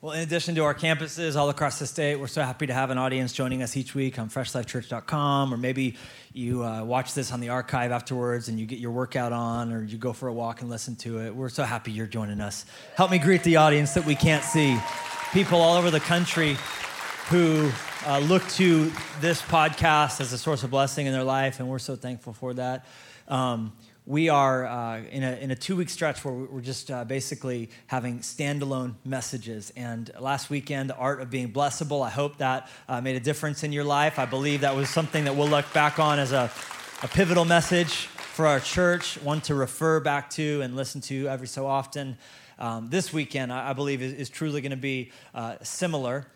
Well, in addition to our campuses all across the state, we're so happy to have an audience joining us each week on FreshLifeChurch.com, or maybe you watch this on the archive afterwards and you get your workout on, or you go for a walk and listen to it. We're so happy you're joining us. Help me greet the audience that we can't see. People all over the country who look to this podcast as a source of blessing in their life, and we're so thankful for that. We are in a 2-week stretch where we're just basically having standalone messages. And last weekend, The Art of Being Blessable, I hope that made a difference in your life. I believe that was something that we'll look back on as a pivotal message for our church, one to refer back to and listen to every so often. This weekend, I believe, is truly going to be similar.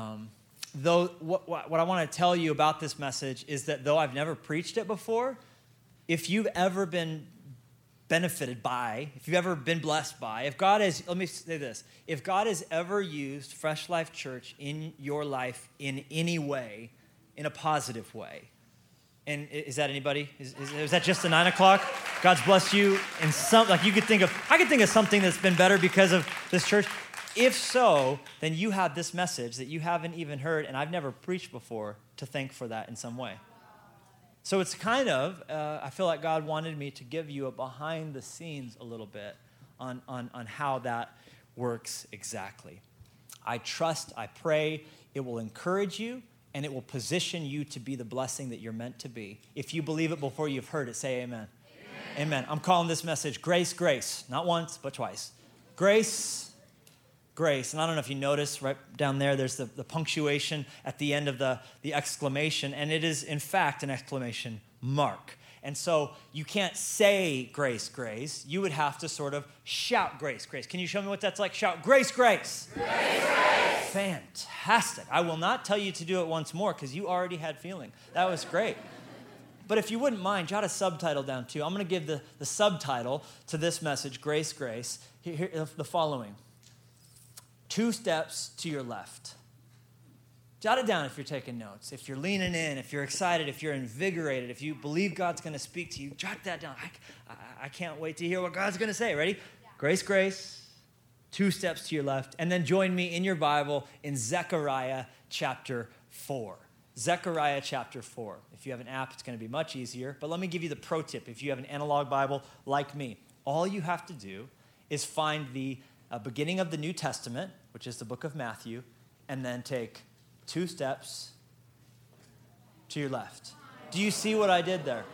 Though what I want to tell you about this message is that though I've never preached it before, if you've ever been benefited by, if you've ever been blessed by, if God has, let me say this, if God has ever used Fresh Life Church in your life in any way, in a positive way, and is that anybody? Is that just the 9 o'clock? God's blessed you in some, like I could think of something that's been better because of this church. If so, then you have this message that you haven't even heard, and I've never preached before, to thank for that in some way. So it's kind of, I feel like God wanted me to give you a behind the scenes a little bit on how that works exactly. I trust, I pray it will encourage you and it will position you to be the blessing that you're meant to be. If you believe it before you've heard it, say amen. Amen. I'm calling this message Grace, Grace. Not once, but twice. Grace, Grace. And I don't know if you notice right down there, there's the punctuation at the end of the exclamation, and it is, in fact, an exclamation mark. And so you can't say grace, grace. You would have to sort of shout grace, grace. Can you show me what that's like? Shout grace, grace. Grace, grace. Fantastic. I will not tell you to do it once more because you already had feeling. That was great. But if you wouldn't mind, jot a subtitle down too. I'm going to give the subtitle to this message, Grace, Grace. Here, the following. 2 steps to your left. Jot it down if you're taking notes. If you're leaning in, if you're excited, if you're invigorated, if you believe God's going to speak to you, jot that down. I can't wait to hear what God's going to say. Ready? Yeah. Grace, grace, 2 steps to your left. And then join me in your Bible in Zechariah chapter 4. Zechariah chapter 4. If you have an app, it's going to be much easier. But let me give you the pro tip. If you have an analog Bible like me, all you have to do is find the beginning of the New Testament, which is the book of Matthew, and then take 2 steps to your left. Do you see what I did there?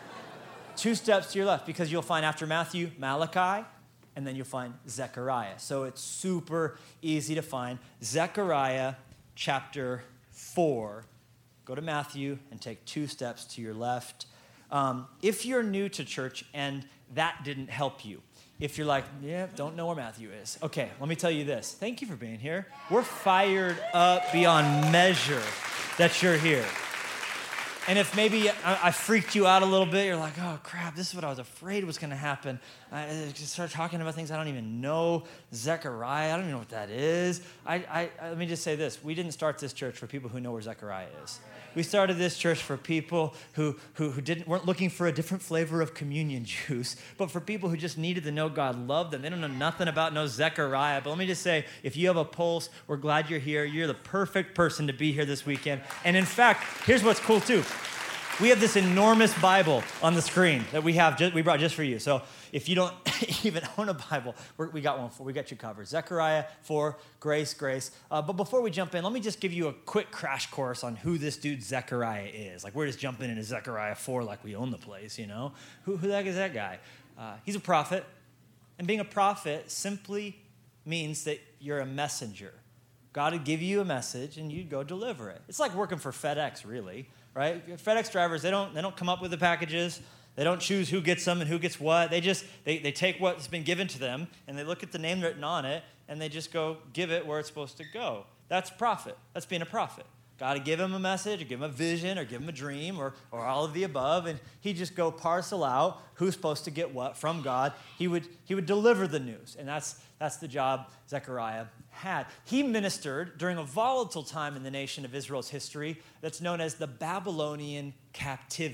2 steps to your left, because you'll find after Matthew, Malachi, and then you'll find Zechariah. So it's super easy to find. Zechariah chapter 4. Go to Matthew and take 2 steps to your left. If you're new to church and that didn't help you, if you're like, yeah, don't know where Matthew is. Okay, let me tell you this. Thank you for being here. We're fired up beyond measure that you're here. And if maybe I freaked you out a little bit, you're like, oh, crap, this is what I was afraid was going to happen. I just start talking about things I don't even know. Zechariah, I don't even know what that is. Let me just say this. We didn't start this church for people who know where Zechariah is. We started this church for people who weren't looking for a different flavor of communion juice, but for people who just needed to know God loved them. They don't know nothing about no Zechariah. But let me just say, if you have a pulse, we're glad you're here. You're the perfect person to be here this weekend. And in fact, here's what's cool too. We have this enormous Bible on the screen that we brought just for you. So if you don't even own a Bible, we got one we got you covered. Zechariah 4, grace, grace. But before we jump in, let me just give you a quick crash course on who this dude Zechariah is. Like, we're just jumping into Zechariah 4 like we own the place, you know? Who the heck is that guy? He's a prophet. And being a prophet simply means that you're a messenger. God would give you a message and you'd go deliver it. It's like working for FedEx, really. Right? FedEx drivers, they don't come up with the packages. They don't choose who gets them and who gets what. They take what's been given to them and they look at the name written on it and they just go give it where it's supposed to go. That's prophet. That's being a prophet. God would give him a message or give him a vision or give him a dream or all of the above, and he'd just go parcel out who's supposed to get what from God. He would deliver the news, and that's the job Zechariah had. He ministered during a volatile time in the nation of Israel's history that's known as the Babylonian captivity.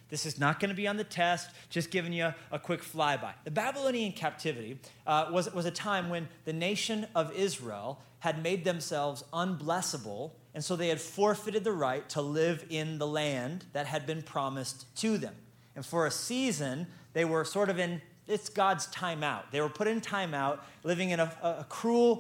This is not going to be on the test, just giving you a quick flyby. The Babylonian captivity was a time when the nation of Israel had made themselves unblessable, and so they had forfeited the right to live in the land that had been promised to them. And for a season, they were sort of in, it's God's timeout. They were put in timeout, living in a cruel,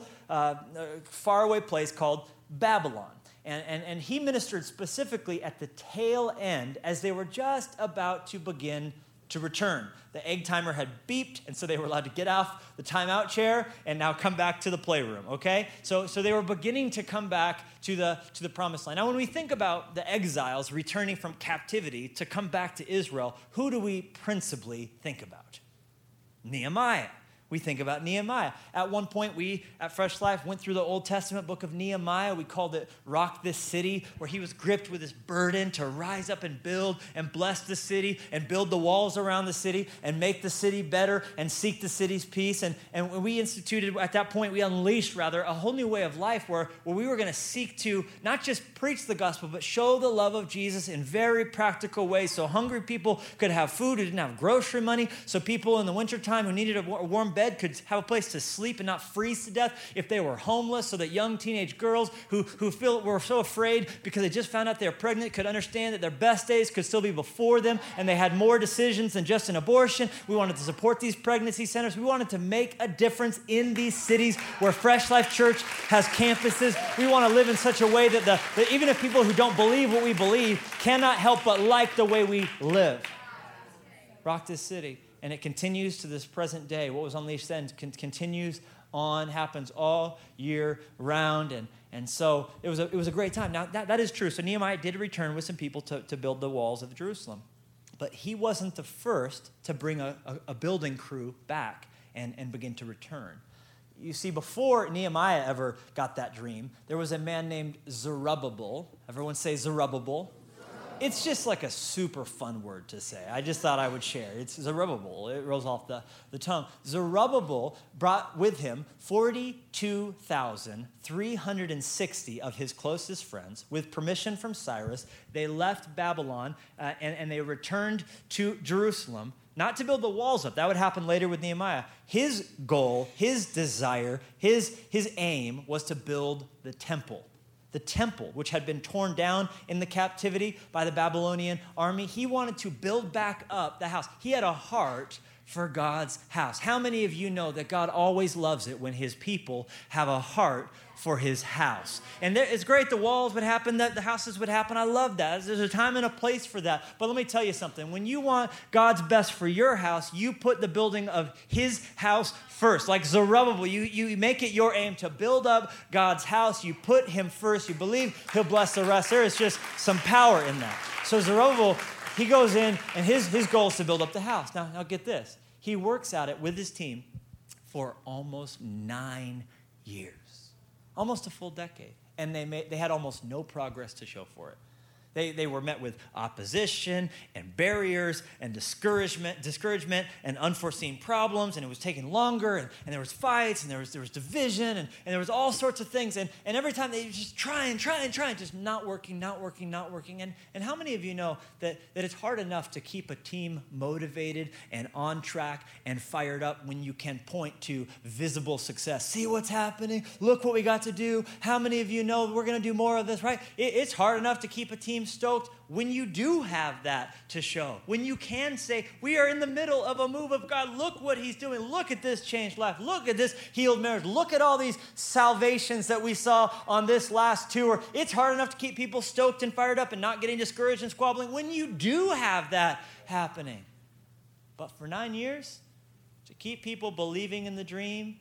faraway place called Babylon. And he ministered specifically at the tail end as they were just about to begin to return. The egg timer had beeped, and so they were allowed to get off the timeout chair and now come back to the playroom, okay? So they were beginning to come back to the promised land. Now, when we think about the exiles returning from captivity to come back to Israel, who do we principally think about? Nehemiah. We think about Nehemiah. At one point, we at Fresh Life went through the Old Testament book of Nehemiah. We called it Rock This City, where he was gripped with this burden to rise up and build and bless the city and build the walls around the city and make the city better and seek the city's peace. And we instituted, at that point, we unleashed, rather, a whole new way of life where we were going to seek to not just preach the gospel, but show the love of Jesus in very practical ways so hungry people could have food who didn't have grocery money, so people in the wintertime who needed a warm bed could have a place to sleep and not freeze to death if they were homeless, so that young teenage girls who were so afraid because they just found out they were pregnant could understand that their best days could still be before them and they had more decisions than just an abortion. We wanted to support these pregnancy centers. We wanted to make a difference in these cities where Fresh Life Church has campuses. We want to live in such a way that even if people who don't believe what we believe cannot help but like the way we live. Rock This City. And it continues to this present day. What was unleashed then continues on, happens all year round. And so it was a great time. Now, that is true. So Nehemiah did return with some people to build the walls of Jerusalem. But he wasn't the first to bring a building crew back and begin to return. You see, before Nehemiah ever got that dream, there was a man named Zerubbabel. Everyone say Zerubbabel. It's just like a super fun word to say. I just thought I would share. It's Zerubbabel. It rolls off the tongue. Zerubbabel brought with him 42,360 of his closest friends. With permission from Cyrus, they left Babylon and they returned to Jerusalem, not to build the walls up. That would happen later with Nehemiah. His goal, his desire, his aim was to build the temple. The temple, which had been torn down in the captivity by the Babylonian army. He wanted to build back up the house. He had a heart for God's house. How many of you know that God always loves it when his people have a heart for his house? And it's great the walls would happen, that the houses would happen. I love that. There's a time and a place for that. But let me tell you something. When you want God's best for your house, you put the building of his house first. Like Zerubbabel, you make it your aim to build up God's house. You put him first. You believe he'll bless the rest. There is just some power in that. So Zerubbabel, he goes in, and his goal is to build up the house. Now get this. He works at it with his team for almost 9 years. Almost a full decade. And they had almost no progress to show for it. They were met with opposition and barriers and discouragement and unforeseen problems, and it was taking longer, and there was fights, and there was division, and there was all sorts of things, and every time they were just trying, just not working. And how many of you know that it's hard enough to keep a team motivated and on track and fired up when you can point to visible success? See what's happening? Look what we got to do. How many of you know we're going to do more of this, right? It's hard enough to keep a team stoked when you do have that to show. When you can say, we are in the middle of a move of God. Look what he's doing. Look at this changed life. Look at this healed marriage. Look at all these salvations that we saw on this last tour. It's hard enough to keep people stoked and fired up and not getting discouraged and squabbling when you do have that happening. But for 9 years, to keep people believing in the dream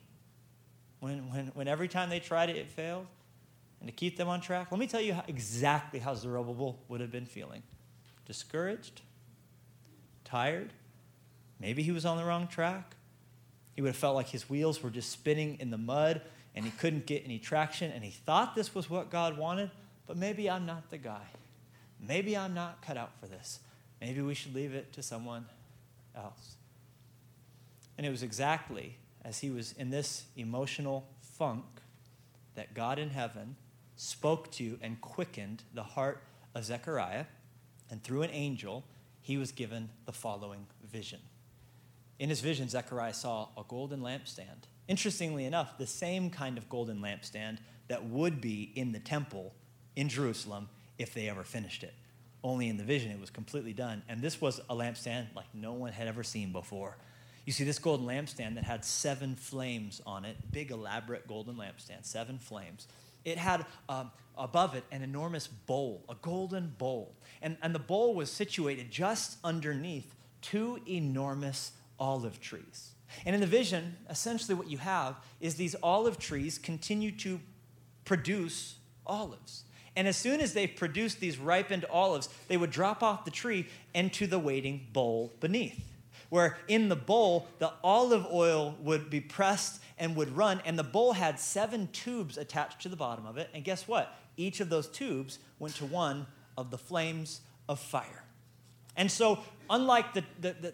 when every time they tried it, it failed, and to keep them on track, let me tell you exactly how Zerubbabel would have been feeling. Discouraged, tired, maybe he was on the wrong track. He would have felt like his wheels were just spinning in the mud and he couldn't get any traction, and he thought this was what God wanted, but maybe I'm not the guy. Maybe I'm not cut out for this. Maybe we should leave it to someone else. And it was exactly as he was in this emotional funk that God in heaven spoke to and quickened the heart of Zechariah, and through an angel, he was given the following vision. In his vision, Zechariah saw a golden lampstand. Interestingly enough, the same kind of golden lampstand that would be in the temple in Jerusalem if they ever finished it. Only in the vision, it was completely done. And this was a lampstand like no one had ever seen before. You see, this golden lampstand that had 7 flames on it, big, elaborate golden lampstand, 7 flames. It had above it an enormous bowl, a golden bowl. And the bowl was situated just underneath 2 enormous olive trees. And in the vision, essentially what you have is these olive trees continue to produce olives. And as soon as they produced these ripened olives, they would drop off the tree into the waiting bowl beneath, where in the bowl, the olive oil would be pressed and would run, and the bowl had 7 tubes attached to the bottom of it. And guess what? Each of those tubes went to one of the flames of fire. And so, unlike the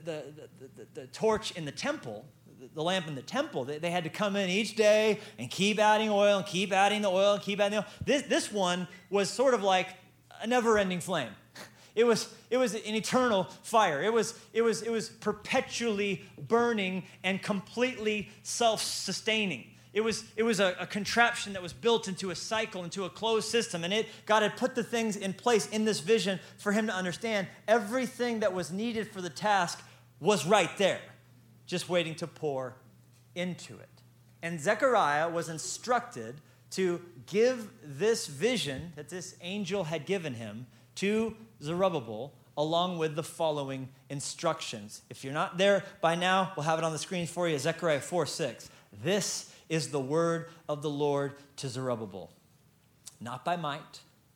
torch in the temple, the lamp in the temple, they had to come in each day and keep adding oil and keep adding the oil and keep adding the oil. This one was sort of like a never-ending flame. It was an eternal fire. It was perpetually burning and completely self-sustaining. It was a contraption that was built into a cycle, into a closed system, and God had put the things in place in this vision for him to understand everything that was needed for the task was right there, just waiting to pour into it. And Zechariah was instructed to give this vision that this angel had given him to Zerubbabel, along with the following instructions. If you're not there by now, we'll have it on the screen for you. Zechariah 4:6. This is the word of the Lord to Zerubbabel. Not by might,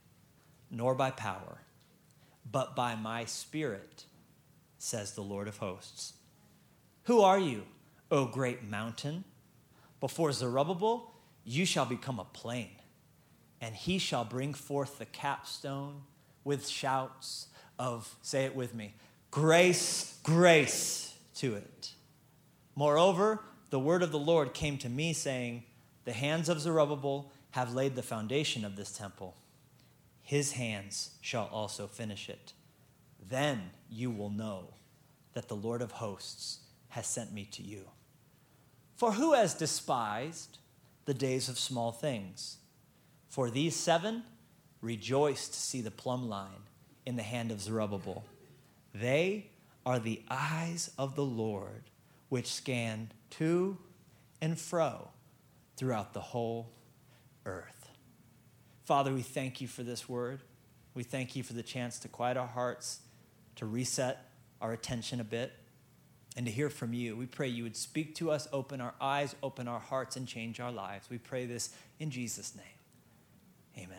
nor by power, but by my spirit, says the Lord of hosts. Who are you, O great mountain? Before Zerubbabel, you shall become a plain, and he shall bring forth the capstone with shouts of, say it with me, grace, grace to it. Moreover, the word of the Lord came to me, saying, the hands of Zerubbabel have laid the foundation of this temple. His hands shall also finish it. Then you will know that the Lord of hosts has sent me to you. For who has despised the days of small things? For these 7 rejoice to see the plumb line in the hand of Zerubbabel. They are the eyes of the Lord, which scan to and fro throughout the whole earth. Father, we thank you for this word. We thank you for the chance to quiet our hearts, to reset our attention a bit, and to hear from you. We pray you would speak to us, open our eyes, open our hearts, and change our lives. We pray this in Jesus' name. Amen.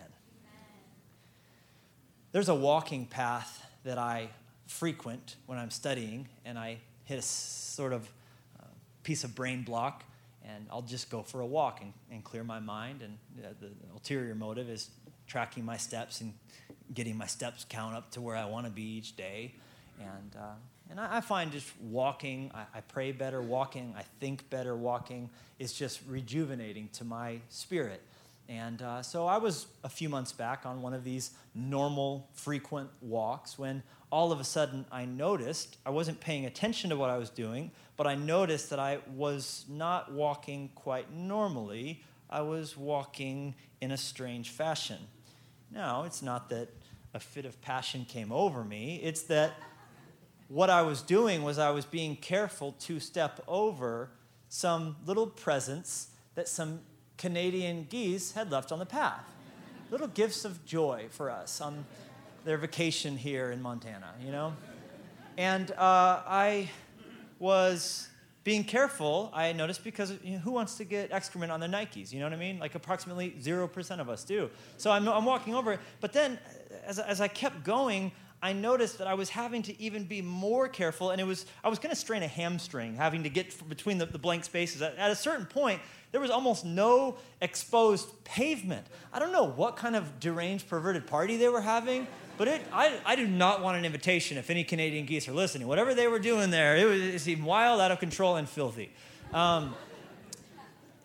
There's a walking path that I frequent when I'm studying, and I hit a sort of piece of brain block, and I'll just go for a walk and clear my mind. And the ulterior motive is tracking my steps and getting my steps count up to where I want to be each day. And I find just walking, I pray better walking, I think better walking, is just rejuvenating to my spirit. And so I was a few months back on one of these normal, frequent walks when all of a sudden I noticed, I wasn't paying attention to what I was doing, but I noticed that I was not walking quite normally. I was walking in a strange fashion. Now, it's not that a fit of passion came over me. It's that what I was doing was I was being careful to step over some little presents that some Canadian geese had left on the path. Little gifts of joy for us on their vacation here in Montana, you know? And I was being careful, I noticed, because who wants to get excrement on their Nikes? You know what I mean? Like approximately 0% of us do. So I'm walking over it. But then as I kept going, I noticed that I was having to even be more careful, and I was going to strain a hamstring, having to get between the blank spaces. At a certain point, there was almost no exposed pavement. I don't know what kind of deranged, perverted party they were having, but I do not want an invitation if any Canadian geese are listening. Whatever they were doing there, it seemed wild, out of control, and filthy.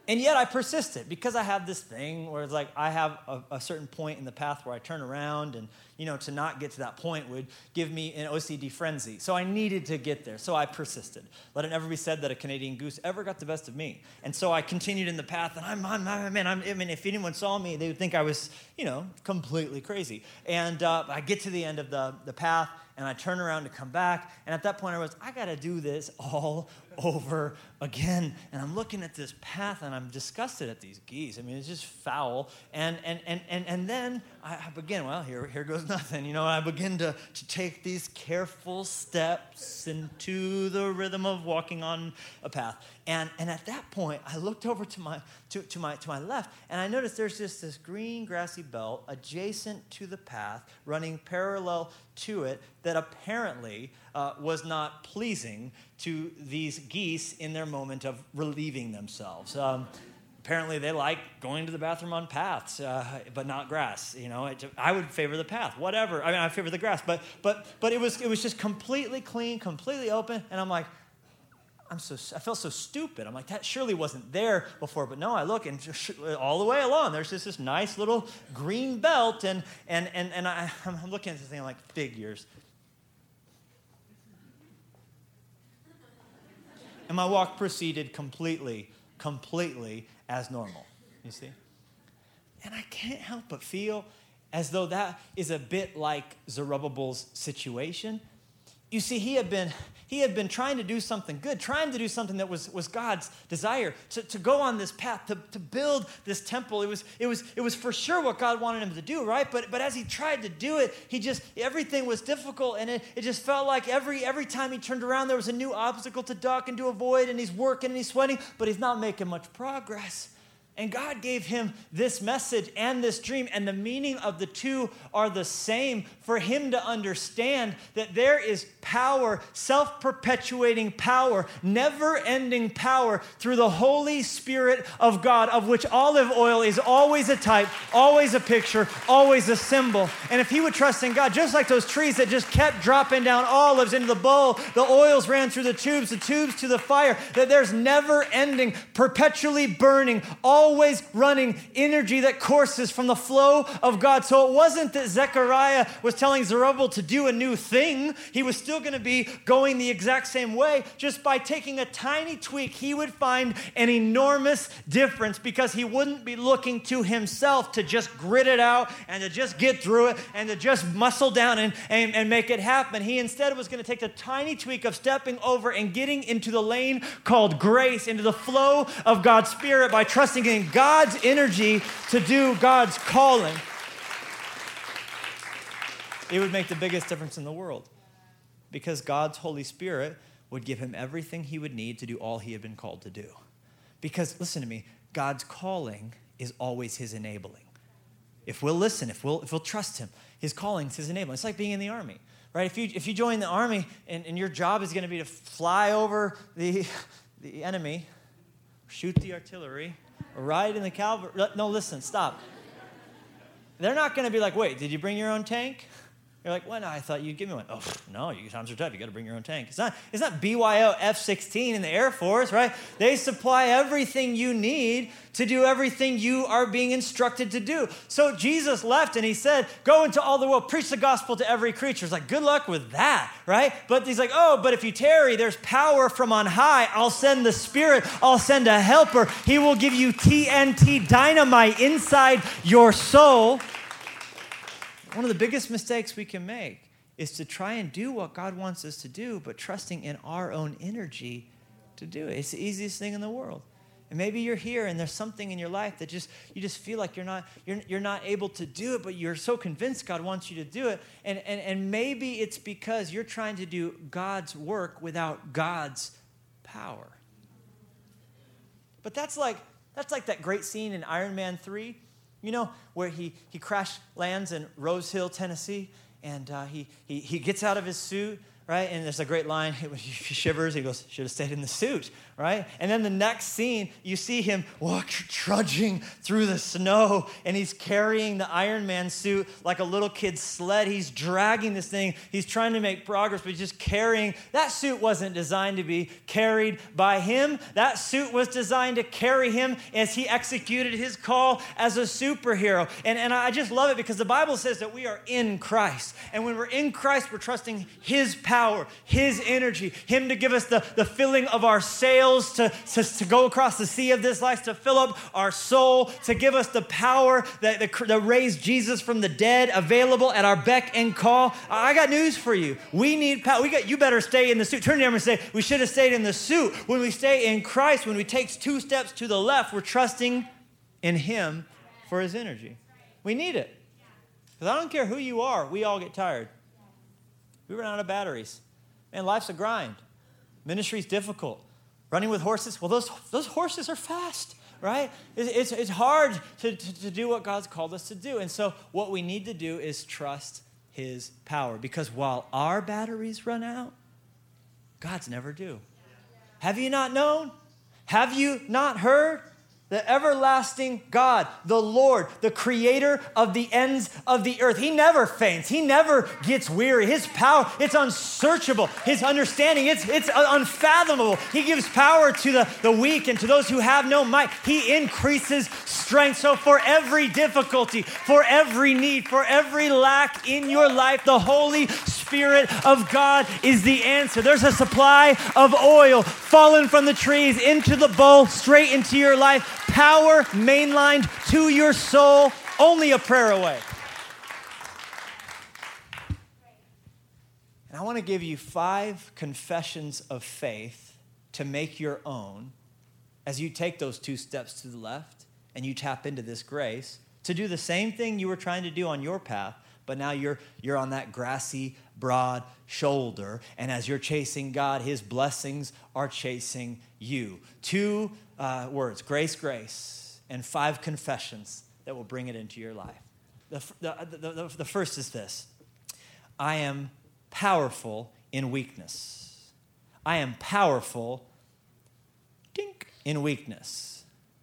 And yet I persisted because I have this thing where it's like I have a certain point in the path where I turn around and, to not get to that point would give me an OCD frenzy. So I needed to get there. So I persisted. Let it never be said that a Canadian goose ever got the best of me. And so I continued in the path, and if anyone saw me, they would think I was, completely crazy. And I get to the end of the path, and I turn around to come back. And at that point, I got to do this all over again. And I'm looking at this path, and I'm disgusted at these geese. It's just foul. And then I begin, here goes nothing. I begin to take these careful steps into the rhythm of walking on a path. And at that point, I looked over to my left, and I noticed there's just this green grassy belt adjacent to the path, running parallel to it, that apparently was not pleasing to these geese in their moment of relieving themselves. Apparently, they like going to the bathroom on paths, but not grass. I would favor the path, whatever. I favor the grass, but it was just completely clean, completely open, and I'm like, I felt so stupid. I'm like, that surely wasn't there before. But no, I look, and all the way along, there's just this nice little green belt, and I'm looking at this thing, I'm like, figures. And my walk proceeded completely as normal, you see? And I can't help but feel as though that is a bit like Zerubbabel's situation. You see, he had been trying to do something good, trying to do something that was God's desire, to go on this path, to build this temple. It was for sure what God wanted him to do, right? But as he tried to do it, everything was difficult, and it just felt like every time he turned around, there was a new obstacle to duck and to avoid, and he's working and he's sweating, but he's not making much progress. And God gave him this message and this dream, and the meaning of the two are the same, for him to understand that there is power, self-perpetuating power, never-ending power through the Holy Spirit of God, of which olive oil is always a type, always a picture, always a symbol. And if he would trust in God, just like those trees that just kept dropping down olives into the bowl, the oils ran through the tubes to the fire, that there's never-ending, perpetually burning, always running energy that courses from the flow of God. So it wasn't that Zechariah was telling Zerubbabel to do a new thing. He was still going to be going the exact same way. Just by taking a tiny tweak, he would find an enormous difference, because he wouldn't be looking to himself to just grit it out and to just get through it and to just muscle down and make it happen. He instead was going to take the tiny tweak of stepping over and getting into the lane called grace, into the flow of God's Spirit, by trusting in God's energy to do God's calling. It would make the biggest difference in the world, because God's Holy Spirit would give him everything he would need to do all he had been called to do. Because, listen to me, God's calling is always his enabling. If we'll listen, if we'll trust him, his calling is his enabling. It's like being in the army, right? If you join the army and your job is going to be to fly over the enemy, shoot the artillery, ride in the cavalry. No, listen, stop. They're not going to be like, wait, did you bring your own tank? You're like, well, no, I thought you'd give me one. Oh, no, you times are tough. You got to bring your own tank. It's not BYO F-16 in the Air Force, right? They supply everything you need to do everything you are being instructed to do. So Jesus left and he said, go into all the world, preach the gospel to every creature. It's like, good luck with that, right? But he's like, but if you tarry, there's power from on high. I'll send the Spirit. I'll send a helper. He will give you TNT dynamite inside your soul. One of the biggest mistakes we can make is to try and do what God wants us to do, but trusting in our own energy to do it. It's the easiest thing in the world. And maybe you're here and there's something in your life that you just feel like you're not able to do it, but you're so convinced God wants you to do it. And maybe it's because you're trying to do God's work without God's power. But that's like that great scene in Iron Man 3. Where he crash lands in Rose Hill, Tennessee, and he gets out of his suit right? And there's a great line, he shivers, he goes, should have stayed in the suit, right? And then the next scene, you see him trudging through the snow, and he's carrying the Iron Man suit like a little kid's sled. He's dragging this thing. He's trying to make progress, but he's just carrying. That suit wasn't designed to be carried by him. That suit was designed to carry him as he executed his call as a superhero. And I just love it because the Bible says that we are in Christ. And when we're in Christ, we're trusting his power, his energy, him to give us the filling of our sails to go across the sea of this life, to fill up our soul, to give us the power that raised Jesus from the dead, available at our beck and call. I got news for you. We need power. You better stay in the suit. Turn to them and say, we should have stayed in the suit. When we stay in Christ, when we take 2 steps to the left, we're trusting in him for his energy. We need it. Because I don't care who you are, we all get tired. We run out of batteries. Man, life's a grind. Ministry's difficult. Running with horses, well, those horses are fast, right? It's hard to do what God's called us to do. And so what we need to do is trust his power. Because while our batteries run out, God's never do. Have you not known? Have you not heard? The everlasting God, the Lord, the creator of the ends of the earth. He never faints. He never gets weary. His power, it's unsearchable. His understanding, it's unfathomable. He gives power to the weak and to those who have no might. He increases strength. So for every difficulty, for every need, for every lack in your life, the Holy Spirit of God is the answer. There's a supply of oil fallen from the trees into the bowl, straight into your life. Power mainlined to your soul, only a prayer away. And I want to give you 5 confessions of faith to make your own as you take those 2 steps to the left and you tap into this grace to do the same thing you were trying to do on your path, but now you're on that grassy, broad shoulder, and as you're chasing God, his blessings are chasing you. 2 words, grace, grace, and 5 confessions that will bring it into your life. The first is this: I am powerful in weakness. I am powerful, in weakness.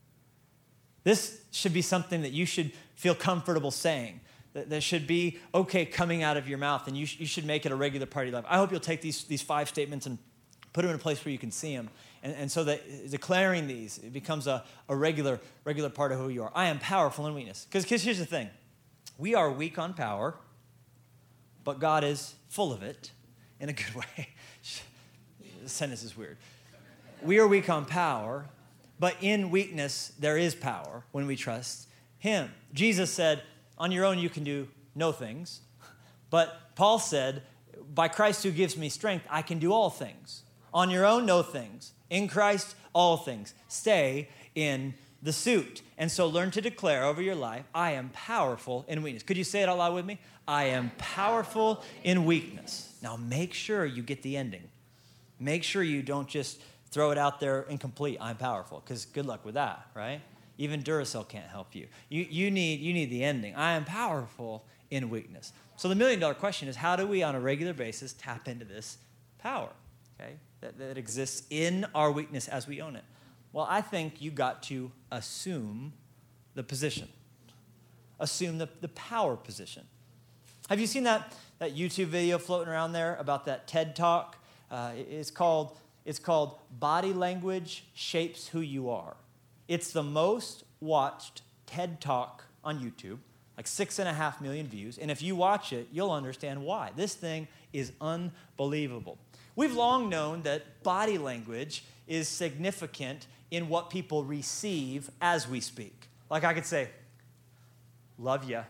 This should be something that you should feel comfortable saying. That should be okay coming out of your mouth, and you should make it a regular part of your life. I hope you'll take these 5 statements and put them in a place where you can see them. And so that declaring these, it becomes a regular part of who you are. I am powerful in weakness. Because here's the thing. We are weak on power, but God is full of it in a good way. The sentence is weird. We are weak on power, but in weakness there is power when we trust him. Jesus said, on your own you can do no things. But Paul said, by Christ who gives me strength, I can do all things. On your own, no things. In Christ, all things. Stay in the suit. And so learn to declare over your life, I am powerful in weakness. Could you say it out loud with me? I am powerful in weakness. Now make sure you get the ending. Make sure you don't just throw it out there incomplete. I'm powerful, because good luck with that, right? Even Duracell can't help you. You need the ending. I am powerful in weakness. So the $1 million question is, how do we on a regular basis tap into this power, okay, that exists in our weakness as we own it? Well, I think you got to assume the position. Assume the power position. Have you seen that YouTube video floating around there about that TED Talk? It's called Body Language Shapes Who You Are. It's the most watched TED Talk on YouTube, like 6.5 million views. And if you watch it, you'll understand why. This thing is unbelievable. We've long known that body language is significant in what people receive as we speak. Like I could say, love ya.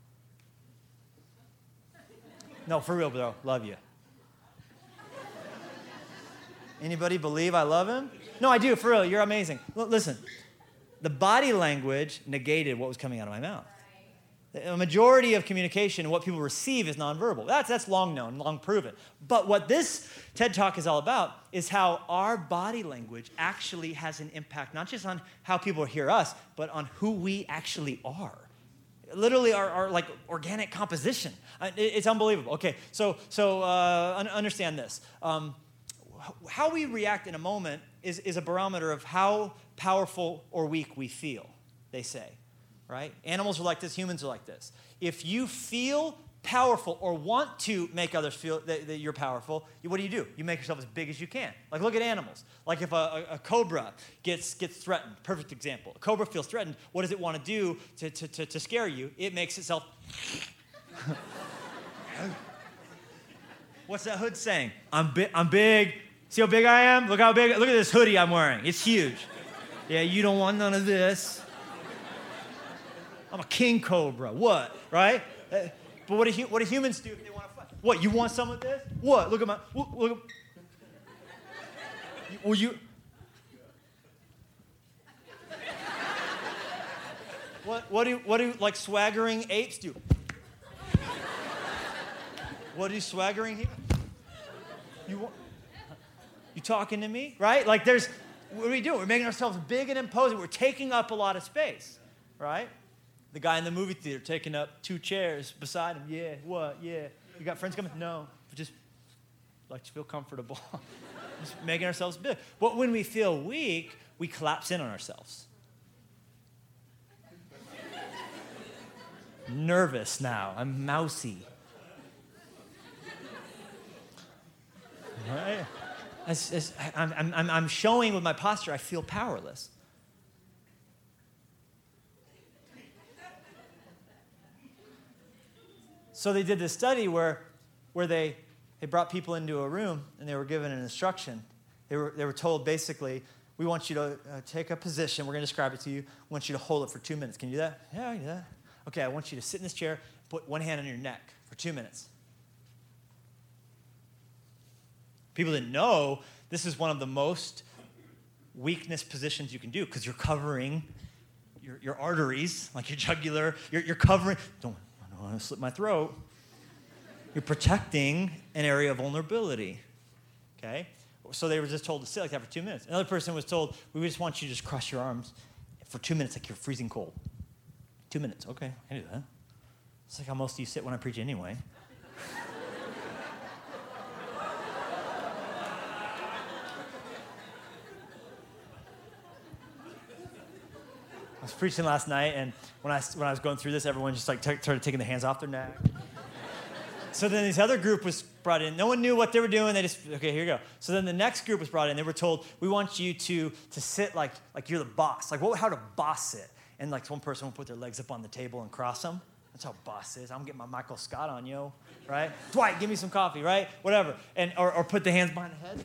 No, for real, bro, love you. Anybody believe I love him? No, I do, for real, you're amazing. Listen, the body language negated what was coming out of my mouth. A majority of communication, what people receive, is nonverbal. That's long known, long proven. But what this TED Talk is all about is how our body language actually has an impact, not just on how people hear us, but on who we actually are. literally our like organic composition. It's unbelievable. Okay, so understand this. How we react in a moment is a barometer of how powerful or weak we feel, they say, right? Animals are like this, humans are like this. If you feel powerful or want to make others feel that you're powerful, what do? You make yourself as big as you can. Like, look at animals. Like if a cobra gets threatened, perfect example. A cobra feels threatened. What does it want to do to scare you? It makes itself... What's that hood saying? I'm big. See how big I am? Look how big. Look at this hoodie I'm wearing. It's huge. Yeah, you don't want none of this. I'm a king cobra. What? Right? But what do humans do if they want to fight? What? You want some of this? What? Look at my. Look. Will you? What do like swaggering apes do? What do swaggering humans? You talking to me? Right? Like what are we doing? We're making ourselves big and imposing. We're taking up a lot of space, right? The guy in the movie theater taking up 2 chairs beside him. Yeah, what? Yeah. You got friends coming? No. Just like to feel comfortable. Just making ourselves big. But when we feel weak, we collapse in on ourselves. Nervous now. I'm mousy. Right? I'm showing with my posture I feel powerless. So they did this study where they brought people into a room and they were given an instruction. They were told basically, we want you to take a position. We're going to describe it to you. We want you to hold it for 2 minutes. Can you do that? Yeah, I can do that. Okay, I want you to sit in this chair, put one hand on your neck for 2 minutes. People didn't know this is one of the most weakness positions you can do because you're covering your arteries, like your jugular. You're covering. I don't want to slit my throat. You're protecting an area of vulnerability. Okay? So they were just told to sit like that for 2 minutes. Another person was told, we just want you to just cross your arms for 2 minutes like you're freezing cold. 2 minutes. Okay, I can do that. It's like how most of you sit when I preach anyway. I was preaching last night, and when I was going through this, everyone just like started taking the hands off their neck. So then this other group was brought in. No one knew what they were doing. They just, okay, here you go. So then the next group was brought in. They were told, we want you to sit like you're the boss. Like, how do boss sit? And like one person will put their legs up on the table and cross them. That's how boss is. I'm getting my Michael Scott on, yo, right? Dwight, give me some coffee, right? Whatever. And or put the hands behind the head.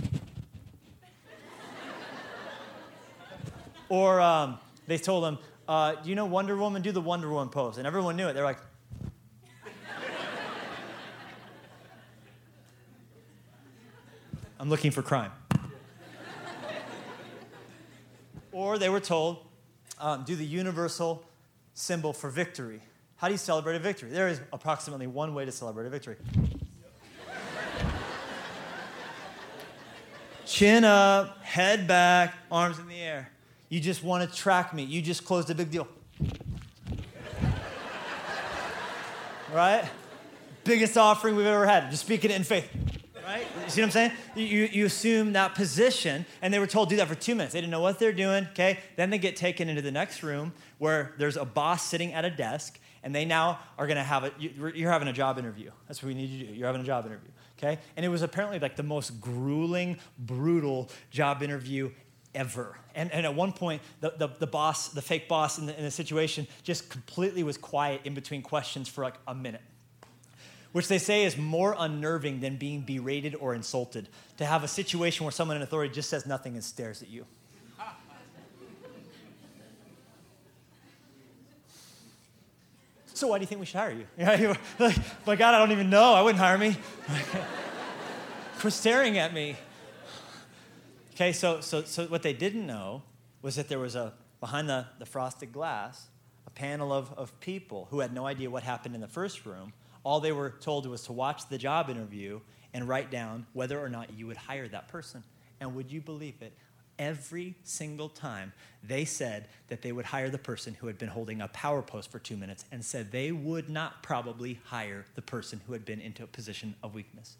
Or they told them, do you know Wonder Woman? Do the Wonder Woman pose. And everyone knew it. They're like, I'm looking for crime. Or they were told, do the universal symbol for victory. How do you celebrate a victory? There is approximately one way to celebrate a victory. Chin up, head back, arms in the air. You just won a track meet. You just closed a big deal. Right? Biggest offering we've ever had. Just speaking it in faith. Right? You see what I'm saying? You assume that position, and they were told to do that for 2 minutes. They didn't know what they're doing, okay? Then they get taken into the next room where there's a boss sitting at a desk, and they now are going to have you're having a job interview. That's what we need you to do. You're having a job interview, okay? And it was apparently like the most grueling, brutal job interview ever. And at one point, the boss, the fake boss in the situation, just completely was quiet in between questions for like a minute, which they say is more unnerving than being berated or insulted, to have a situation where someone in authority just says nothing and stares at you. So why do you think we should hire you? You're like, my God, I don't even know. I wouldn't hire me. Quit staring at me. Okay, so what they didn't know was that there was behind the frosted glass, a panel of people who had no idea what happened in the first room. All they were told was to watch the job interview and write down whether or not you would hire that person. And would you believe it? every single time they said that they would hire the person who had been holding a power post for 2 minutes and said they would not probably hire the person who had been into a position of weakness.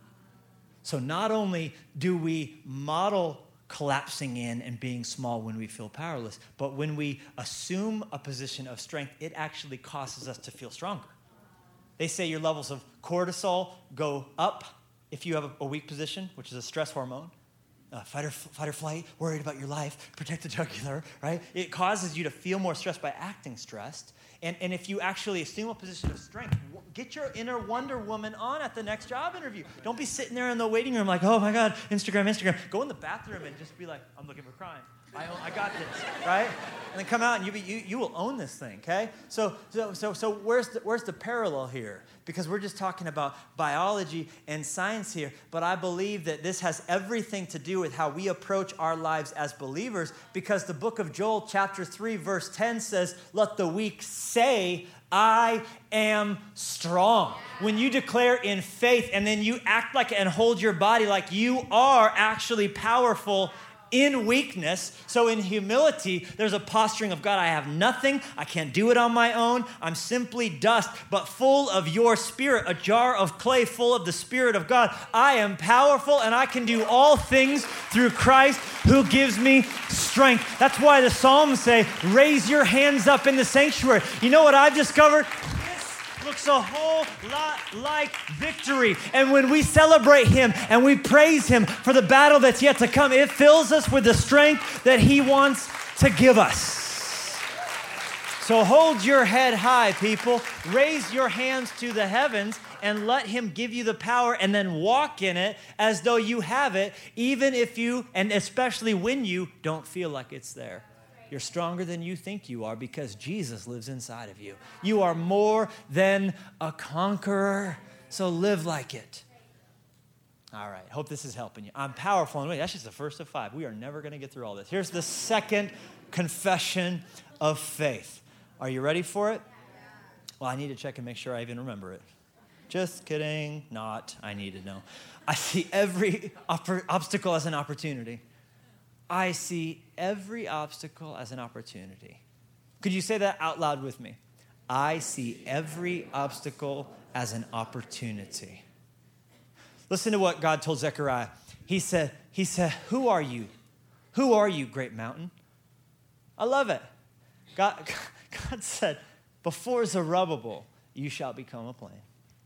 So not only do we model collapsing in and being small when we feel powerless, but when we assume a position of strength, it actually causes us to feel stronger. They say your levels of cortisol go up if you have a weak position, which is a stress hormone. Fight or flight, worried about your life, protect the jugular, right? It causes you to feel more stressed by acting stressed. And if you actually assume a position of strength, get your inner Wonder Woman on at the next job interview. Don't be sitting there in the waiting room like, oh my God, Instagram. Go in the bathroom and just be like, I'm looking for crime. I got this, right? And then come out and you will own this thing, okay? So where's the parallel here? Because we're just talking about biology and science here, but I believe that this has everything to do with how we approach our lives as believers, because the book of Joel, chapter 3, verse 10 says, let the weak say, I am strong. When you declare in faith and then you act like and hold your body like you are actually powerful in weakness. So in humility, there's a posturing of God. I have nothing. I can't do it on my own. I'm simply dust, but full of your spirit, a jar of clay full of the Spirit of God. I am powerful and I can do all things through Christ who gives me strength. That's why the Psalms say, raise your hands up in the sanctuary. You know what I've discovered? Looks a whole lot like victory. And when we celebrate him and we praise him for the battle that's yet to come, it fills us with the strength that he wants to give us. So hold your head high, people. Raise your hands to the heavens and let him give you the power, and then walk in it as though you have it, even if you, and especially when you don't feel like it's there. You're stronger than you think you are because Jesus lives inside of you. You are more than a conqueror, so live like it. All right, hope this is helping you. I'm powerful. Wait, that's just the first of 5. We are never going to get through all this. Here's the second confession of faith. Are you ready for it? Well, I need to check and make sure I even remember it. Just kidding. Not. I need to know. I see every obstacle as an opportunity. I see every obstacle as an opportunity. Could you say that out loud with me? I see every obstacle as an opportunity. Listen to what God told Zechariah. He said, who are you? Who are you, great mountain? I love it. God said, before Zerubbabel, you shall become a plain.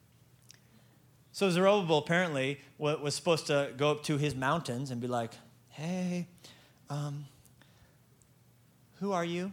So Zerubbabel apparently was supposed to go up to his mountains and be like, hey, who are you?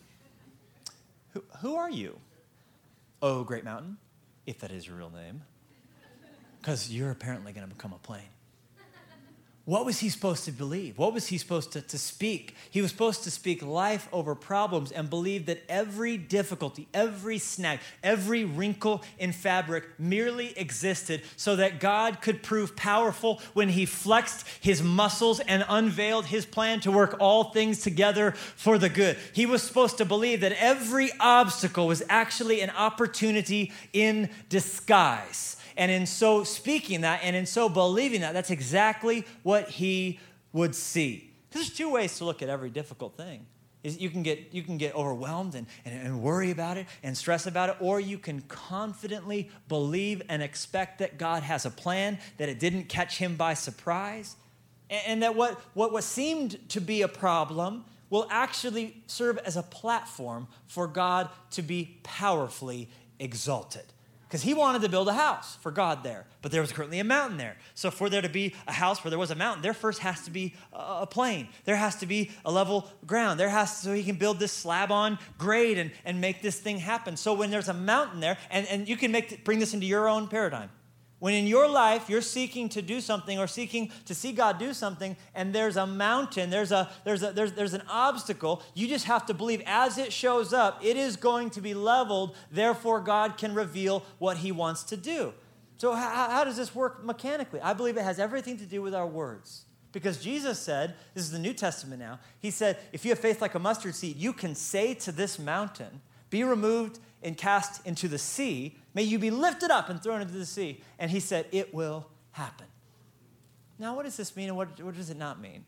Who are you? Oh, great mountain, if that is your real name. Because you're apparently going to become a plain. What was he supposed to believe? What was he supposed to speak? He was supposed to speak life over problems and believe that every difficulty, every snag, every wrinkle in fabric merely existed so that God could prove powerful when he flexed his muscles and unveiled his plan to work all things together for the good. He was supposed to believe that every obstacle was actually an opportunity in disguise. And in so speaking that and in so believing that, that's exactly what he would see. There's 2 ways to look at every difficult thing. You can get overwhelmed and worry about it and stress about it, or you can confidently believe and expect that God has a plan, that it didn't catch him by surprise, and that what seemed to be a problem will actually serve as a platform for God to be powerfully exalted. Because he wanted to build a house for God there, but there was currently a mountain there. So for there to be a house where there was a mountain, there first has to be a plain. There has to be a level ground. So he can build this slab on grade and make this thing happen. So when there's a mountain there, and you can bring this into your own paradigm. When in your life you're seeking to do something or seeking to see God do something, and there's a mountain, there's an obstacle, you just have to believe as it shows up, it is going to be leveled. Therefore, God can reveal what he wants to do. So how does this work mechanically? I believe it has everything to do with our words. Because Jesus said, this is the New Testament now, he said, if you have faith like a mustard seed, you can say to this mountain, be removed and cast into the sea. May you be lifted up and thrown into the sea. And he said, it will happen. Now, what does this mean and what does it not mean?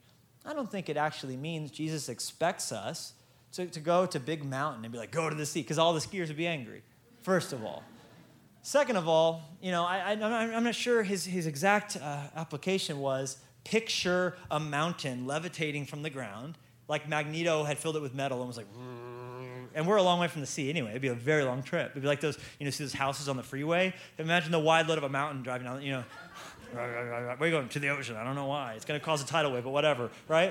I don't think it actually means Jesus expects us to go to Big Mountain and be like, go to the sea, because all the skiers would be angry, first of all. Second of all, I'm not sure his exact application was picture a mountain levitating from the ground, like Magneto had filled it with metal and was like, and we're a long way from the sea anyway. It'd be a very long trip. It'd be like those, see those houses on the freeway? Imagine the wide load of a mountain driving down, where are you going? To the ocean. I don't know why. It's going to cause a tidal wave, but whatever, right?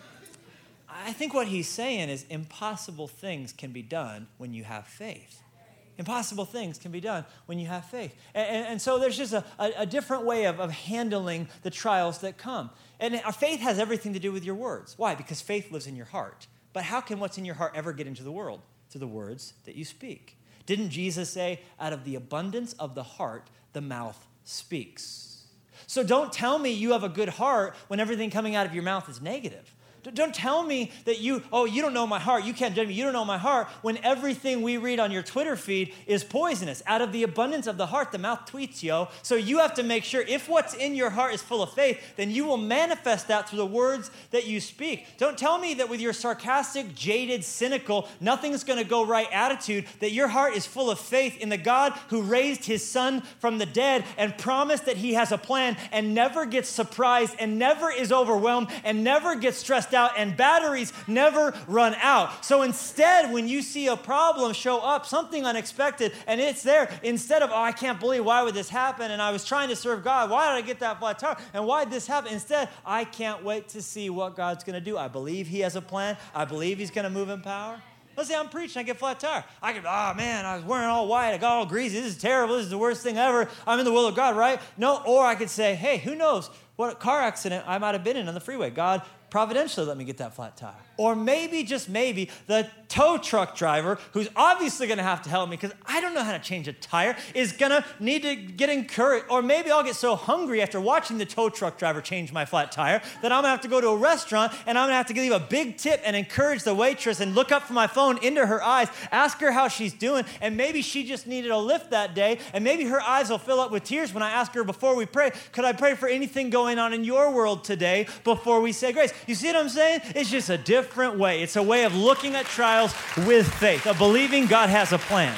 I think what he's saying is impossible things can be done when you have faith. Impossible things can be done when you have faith. And so there's just a different way of handling the trials that come. And our faith has everything to do with your words. Why? Because faith lives in your heart. But how can what's in your heart ever get into the world? Through the words that you speak. Didn't Jesus say, out of the abundance of the heart, the mouth speaks? So don't tell me you have a good heart when everything coming out of your mouth is negative. Don't tell me that you don't know my heart. You can't judge me. You don't know my heart when everything we read on your Twitter feed is poisonous. Out of the abundance of the heart, the mouth tweets, yo. So you have to make sure if what's in your heart is full of faith, then you will manifest that through the words that you speak. Don't tell me that with your sarcastic, jaded, cynical, nothing's going to go right attitude, that your heart is full of faith in the God who raised his son from the dead and promised that he has a plan and never gets surprised and never is overwhelmed and never gets stressed out, and batteries never run out. So instead, when you see a problem show up, something unexpected, and it's there, instead of, I can't believe, why would this happen? And I was trying to serve God. Why did I get that flat tire? And why did this happen? Instead, I can't wait to see what God's going to do. I believe he has a plan. I believe he's going to move in power. Let's say I'm preaching, I get flat tire. I was wearing all white, I got all greasy. This is terrible. This is the worst thing ever. I'm in the will of God, right? No, or I could say, hey, who knows what car accident I might have been in on the freeway. God providentially let me get that flat tire. Or maybe, just maybe, the tow truck driver, who's obviously going to have to help me because I don't know how to change a tire, is going to need to get encouraged. Or maybe I'll get so hungry after watching the tow truck driver change my flat tire that I'm going to have to go to a restaurant and I'm going to have to give a big tip and encourage the waitress and look up from my phone into her eyes, ask her how she's doing, and maybe she just needed a lift that day, and maybe her eyes will fill up with tears when I ask her before we pray, could I pray for anything going on in your world today before we say grace? You see what I'm saying? It's just a different way. It's a way of looking at trials with faith, of believing God has a plan.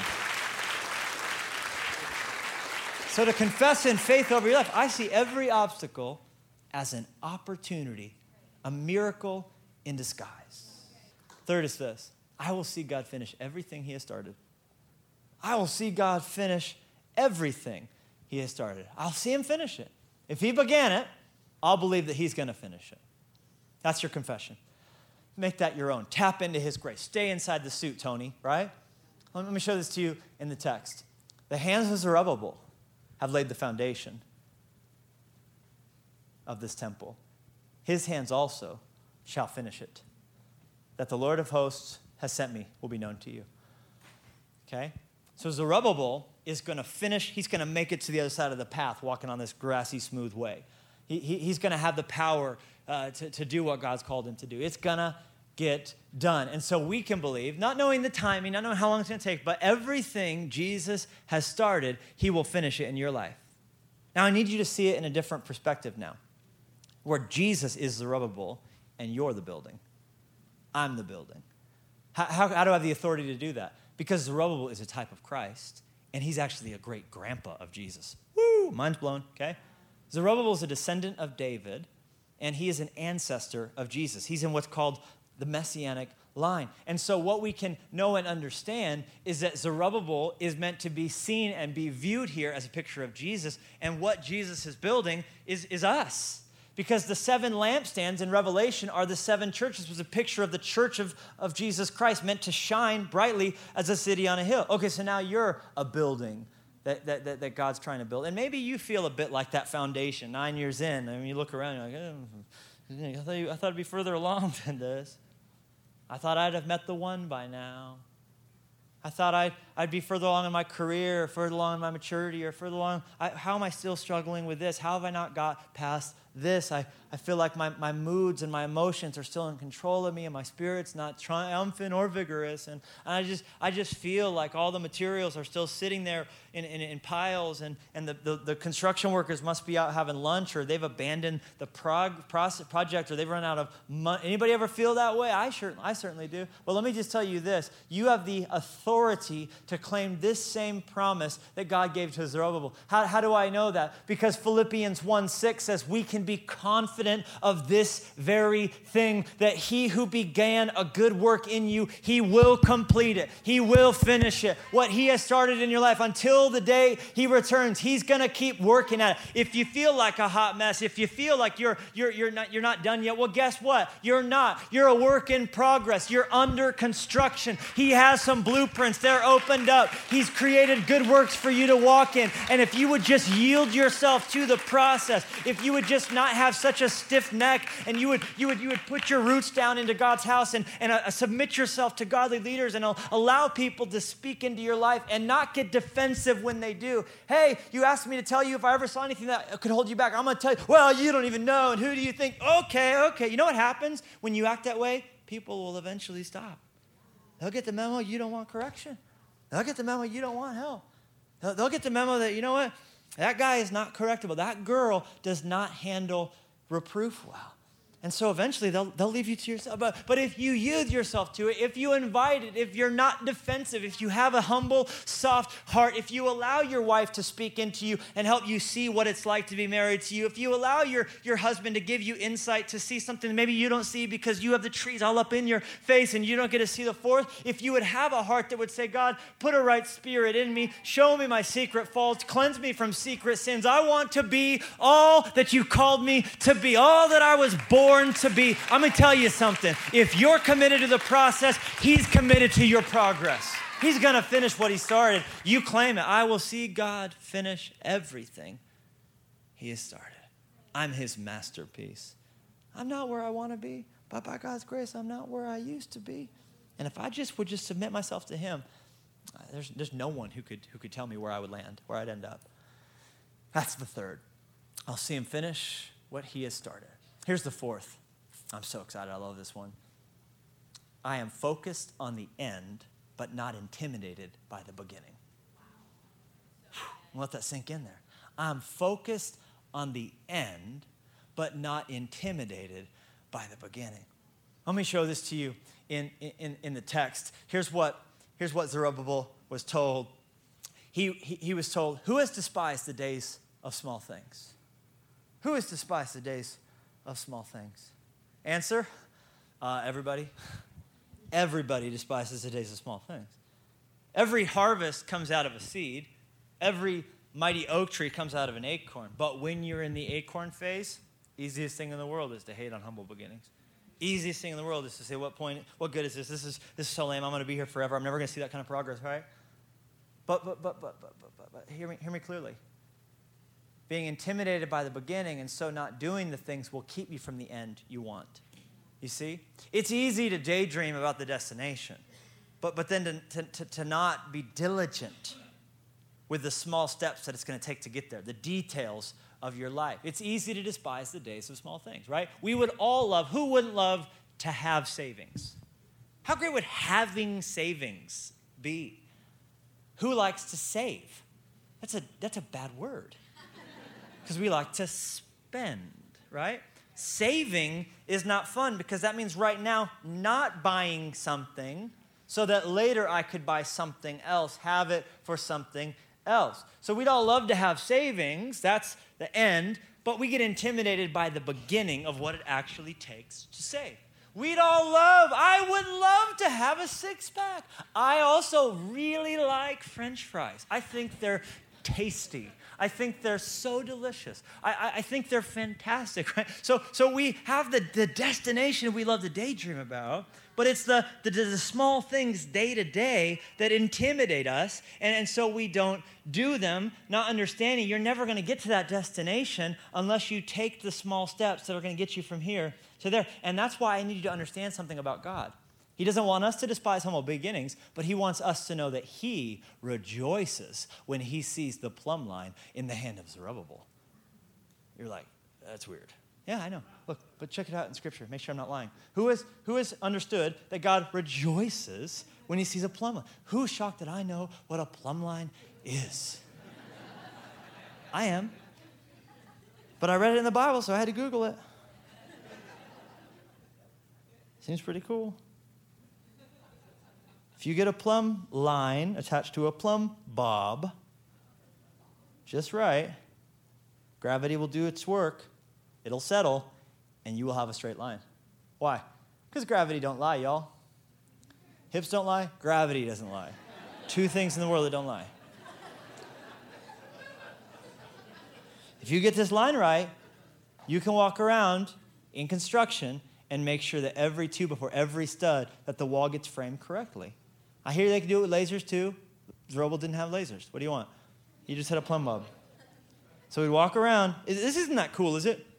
So to confess in faith over your life, I see every obstacle as an opportunity, a miracle in disguise. Third is this: I will see God finish everything he has started. I will see God finish everything he has started. I'll see him finish it. If he began it, I'll believe that he's going to finish it. That's your confession. Make that your own. Tap into his grace. Stay inside the suit, Tony, right? Let me show this to you in the text. The hands of Zerubbabel have laid the foundation of this temple. His hands also shall finish it. That the Lord of hosts has sent me will be known to you. Okay? So Zerubbabel is going to finish. He's going to make it to the other side of the path, walking on this grassy, smooth way. He's going to have the power to do what God's called him to do. It's going to get done. And so we can believe, not knowing the timing, not knowing how long it's going to take, but everything Jesus has started, he will finish it in your life. Now, I need you to see it in a different perspective now, where Jesus is Zerubbabel and you're the building. I'm the building. How do I have the authority to do that? Because Zerubbabel is a type of Christ, and he's actually a great grandpa of Jesus. Woo! Mind's blown, okay? Zerubbabel is a descendant of David, and he is an ancestor of Jesus. He's in what's called the Messianic line. And so what we can know and understand is that Zerubbabel is meant to be seen and be viewed here as a picture of Jesus, and what Jesus is building is us. Because the 7 lampstands in Revelation are the 7 churches. It was a picture of the church of Jesus Christ, meant to shine brightly as a city on a hill. Okay, so now you're a building that God's trying to build. And maybe you feel a bit like that foundation 9 years in. I mean, you look around, you're like, I thought it'd be further along than this. I thought I'd have met the one by now. I thought I'd be further along in my career, or further along in my maturity, or further along. How am I still struggling with this? How have I not got past this? I feel like my moods and my emotions are still in control of me, and my spirit's not triumphant or vigorous. And I just feel like all the materials are still sitting there in piles, and the construction workers must be out having lunch, or they've abandoned the project, or they've run out of money. Anybody ever feel that way? I certainly do. But let me just tell you this. You have the authority to claim this same promise that God gave to Zerubbabel. How do I know that? Because Philippians 1:6 says we can be confident of this very thing, that he who began a good work in you, he will complete it. He will finish it. What he has started in your life until the day he returns, he's going to keep working at it. If you feel like a hot mess, if you feel like you're not done yet, well, guess what? You're not. You're a work in progress. You're under construction. He has some blueprints. They're opened up. He's created good works for you to walk in. And if you would just yield yourself to the process, if you would just not have such a stiff neck, and you would put your roots down into God's house and submit yourself to godly leaders and allow people to speak into your life and not get defensive when they do. Hey, you asked me to tell you if I ever saw anything that could hold you back. I'm going to tell you, well, you don't even know, and who do you think? Okay. You know what happens when you act that way? People will eventually stop. They'll get the memo you don't want correction. They'll get the memo you don't want help. They'll get the memo that, you know what? That guy is not correctable. That girl does not handle reproof well. And so eventually they'll leave you to yourself. But if you yield yourself to it, if you invite it, if you're not defensive, if you have a humble, soft heart, if you allow your wife to speak into you and help you see what it's like to be married to you, if you allow your husband to give you insight to see something maybe you don't see because you have the trees all up in your face and you don't get to see the forest, if you would have a heart that would say, God, put a right spirit in me, show me my secret faults, cleanse me from secret sins. I want to be all that you called me to be, all that I was born to be. I'm going to tell you something. If you're committed to the process, he's committed to your progress. He's going to finish what he started. You claim it. I will see God finish everything he has started. I'm his masterpiece. I'm not where I want to be, but by God's grace, I'm not where I used to be. And if I would submit myself to him, there's no one who could tell me where I would land, where I'd end up. That's the third. I'll see him finish what he has started. Here's the fourth. I'm so excited. I love this one. I am focused on the end, but not intimidated by the beginning. Let that sink in there. I'm focused on the end, but not intimidated by the beginning. Let me show this to you in the text. Here's what Zerubbabel was told. He was told, who has despised the days of small things? Who has despised the days of small things? Answer, everybody. Everybody despises the days of small things. Every harvest comes out of a seed. Every mighty oak tree comes out of an acorn. But when you're in the acorn phase, easiest thing in the world is to hate on humble beginnings. Easiest thing in the world is to say, what good is this? This is so lame. I'm going to be here forever. I'm never going to see that kind of progress, right? But hear me clearly. Being intimidated by the beginning and so not doing the things will keep you from the end you want. You see? It's easy to daydream about the destination, but then to not be diligent with the small steps that it's going to take to get there, the details of your life. It's easy to despise the days of small things, right? We would all love, who wouldn't love to have savings? How great would having savings be? Who likes to save? That's a bad word. Because we like to spend, right? Saving is not fun because that means right now not buying something so that later I could buy something else, have it for something else. So we'd all love to have savings. That's the end. But we get intimidated by the beginning of what it actually takes to save. I would love to have a six-pack. I also really like French fries. I think they're tasty. I think they're so delicious. I think they're fantastic, right? So we have the destination we love to daydream about, but it's the small things day to day that intimidate us, and so we don't do them, not understanding you're never going to get to that destination unless you take the small steps that are going to get you from here to there. And that's why I need you to understand something about God. He doesn't want us to despise humble beginnings, but he wants us to know that he rejoices when he sees the plumb line in the hand of Zerubbabel. You're like, that's weird. Yeah, I know. Look, but check it out in Scripture. Make sure I'm not lying. Who has understood that God rejoices when he sees a plumb line? Who's shocked that I know what a plumb line is? I am. But I read it in the Bible, so I had to Google it. Seems pretty cool. If you get a plumb line attached to a plumb bob, just right, gravity will do its work. It'll settle, and you will have a straight line. Why? Because gravity don't lie, y'all. Hips don't lie. Gravity doesn't lie. Two things in the world that don't lie. If you get this line right, you can walk around in construction and make sure that every tube before every stud, that the wall gets framed correctly. I hear they can do it with lasers too. Zerubbabel didn't have lasers. What do you want? He just had a plumb bob. So we'd walk around. This isn't that cool, is it?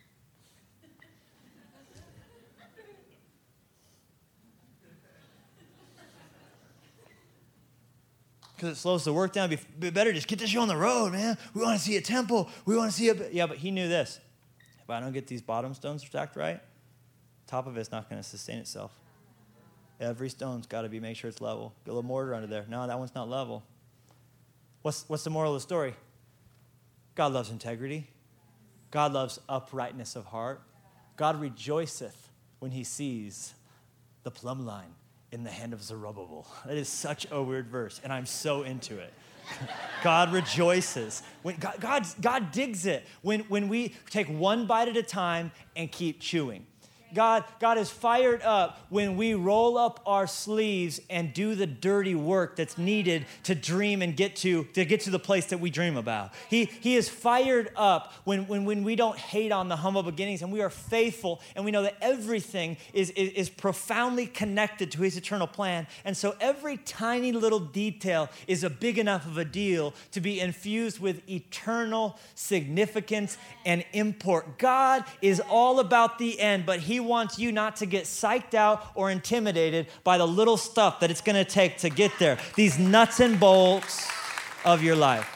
Because it slows the work down. It'd be better just get this show on the road, man. We want to see a temple. We want to see a... Yeah, but he knew this. If I don't get these bottom stones stacked right, top of it's not going to sustain itself. Every stone's got to be, make sure it's level. Get a little mortar under there. No, that one's not level. What's the moral of the story? God loves integrity. God loves uprightness of heart. God rejoiceth when he sees the plumb line in the hand of Zerubbabel. That is such a weird verse, and I'm so into it. God rejoices. When God digs it when we take one bite at a time and keep chewing. God is fired up when we roll up our sleeves and do the dirty work that's needed to dream and get to the place that we dream about. He is fired up when we don't hate on the humble beginnings and we are faithful and we know that everything is profoundly connected to his eternal plan. And so every tiny little detail is a big enough of a deal to be infused with eternal significance and import. God is all about the end, but he wants you not to get psyched out or intimidated by the little stuff that it's going to take to get there. These nuts and bolts of your life.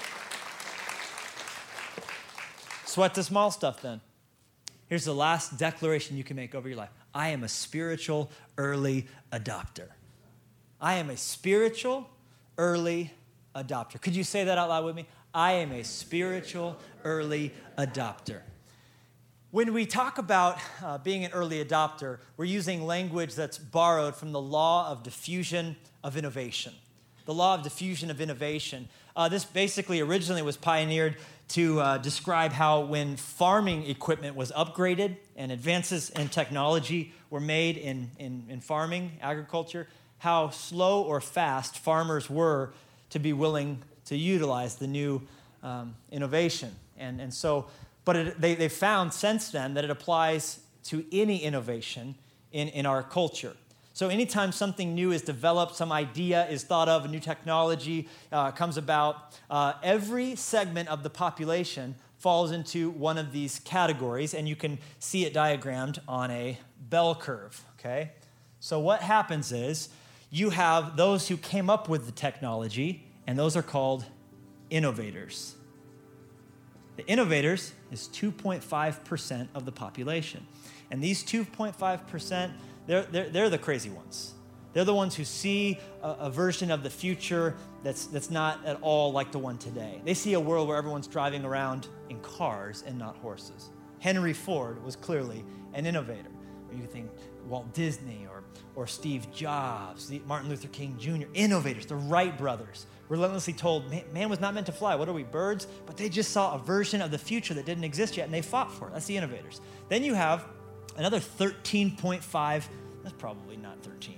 Sweat the small stuff then. Here's the last declaration you can make over your life. I am a spiritual early adopter. I am a spiritual early adopter. Could you say that out loud with me? I am a spiritual early adopter. When we talk about being an early adopter, we're using language that's borrowed from the law of diffusion of innovation. The law of diffusion of innovation. This basically originally was pioneered to describe how when farming equipment was upgraded and advances in technology were made in farming, agriculture, how slow or fast farmers were to be willing to utilize the new innovation. And so... But they found since then that it applies to any innovation in our culture. So anytime something new is developed, some idea is thought of, a new technology comes about, every segment of the population falls into one of these categories, and you can see it diagrammed on a bell curve, okay? So what happens is you have those who came up with the technology, and those are called innovators. The innovators is 2.5% of the population. And these 2.5%, they're the crazy ones. They're the ones who see a version of the future that's not at all like the one today. They see a world where everyone's driving around in cars and not horses. Henry Ford was clearly an innovator. You think Walt Disney or Steve Jobs, Martin Luther King Jr., innovators, the Wright brothers, relentlessly told, man was not meant to fly. What are we, birds? But they just saw a version of the future that didn't exist yet, and they fought for it. That's the innovators. Then you have another 13.5, that's probably not 13.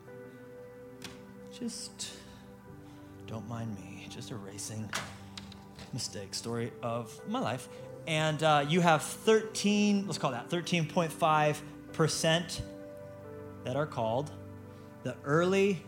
Just don't mind me, just erasing mistake story of my life. And you have 13.5% that are called the early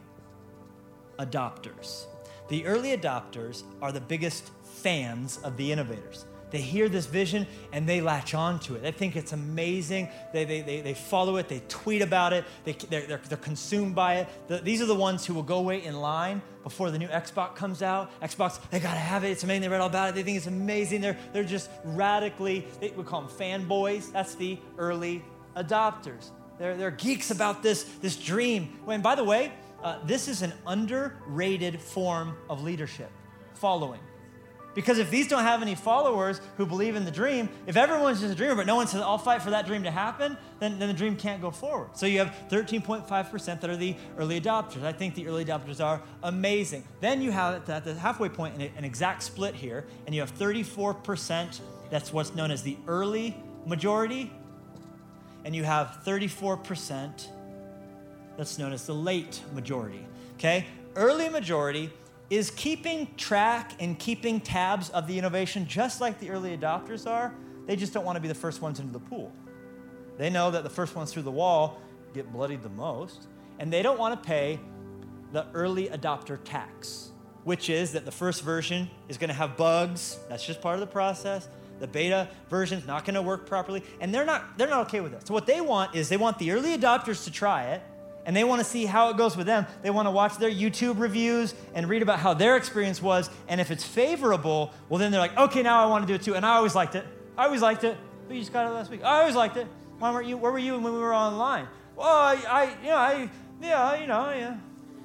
adopters. The early adopters are the biggest fans of the innovators. They hear this vision and they latch on to it. They think it's amazing. They follow it. They tweet about it. They're consumed by it. These are the ones who will go wait in line before the new Xbox comes out. Xbox, they got to have it. It's amazing. They read all about it. They think it's amazing. They're just radically, we call them fanboys. That's the early adopters. They're geeks about this dream. And by the way, this is an underrated form of leadership, following. Because if these don't have any followers who believe in the dream, if everyone's just a dreamer, but no one says, I'll fight for that dream to happen, then the dream can't go forward. So you have 13.5% that are the early adopters. I think the early adopters are amazing. Then you have at the halfway point an exact split here, and you have 34%, that's what's known as the early majority, and you have 34% that's known as the late majority, okay? Early majority is keeping track and keeping tabs of the innovation just like the early adopters are. They just don't want to be the first ones into the pool. They know that the first ones through the wall get bloodied the most, and they don't want to pay the early adopter tax, which is that the first version is going to have bugs. That's just part of the process. The beta version is not going to work properly, and they're not okay with it. So what they want is they want the early adopters to try it, and they want to see how it goes with them. They want to watch their YouTube reviews and read about how their experience was. And if it's favorable, well, then they're like, okay, now I want to do it too. And I always liked it. But you just got it last week. I always liked it. Why weren't you? Where were you when we were online? Well, yeah.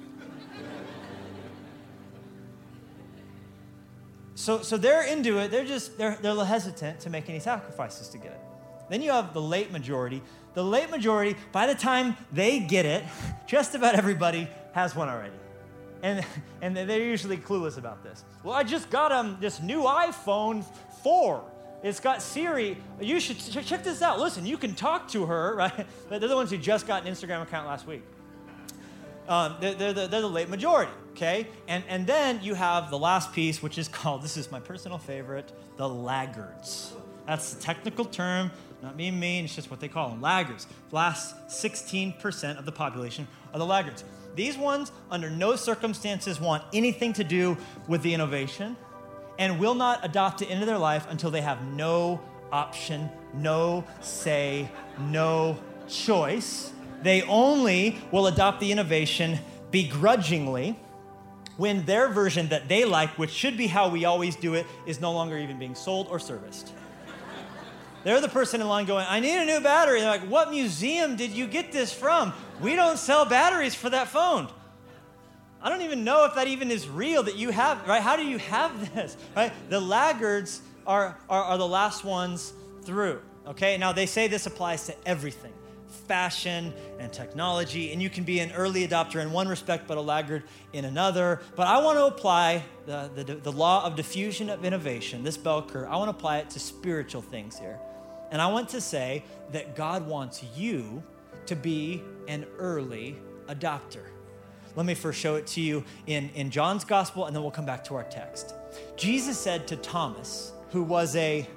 So they're into it. They're a little hesitant to make any sacrifices to get it. Then you have the late majority. The late majority, by the time they get it, just about everybody has one already. And they're usually clueless about this. Well, I just got this new iPhone 4. It's got Siri. You should check this out. Listen, you can talk to her, right? But they're the ones who just got an Instagram account last week. They're the late majority, okay? And then you have the last piece, which is called, this is my personal favorite, the laggards. That's the technical term. Not being mean, it's just what they call them, laggards. The last 16% of the population are the laggards. These ones, under no circumstances, want anything to do with the innovation and will not adopt it into their life until they have no option, no say, no choice. They only will adopt the innovation begrudgingly when their version that they like, which should be how we always do it, is no longer even being sold or serviced. They're the person in line going, I need a new battery. They're like, what museum did you get this from? We don't sell batteries for that phone. I don't even know if that even is real that you have, right? How do you have this, right? The laggards are the last ones through, okay? Now, they say this applies to everything, fashion and technology, and you can be an early adopter in one respect, but a laggard in another. But I want to apply the law of diffusion of innovation, this bell curve, I want to apply it to spiritual things here. And I want to say that God wants you to be an early adopter. Let me first show it to you in John's gospel, and then we'll come back to our text. Jesus said to Thomas, who was a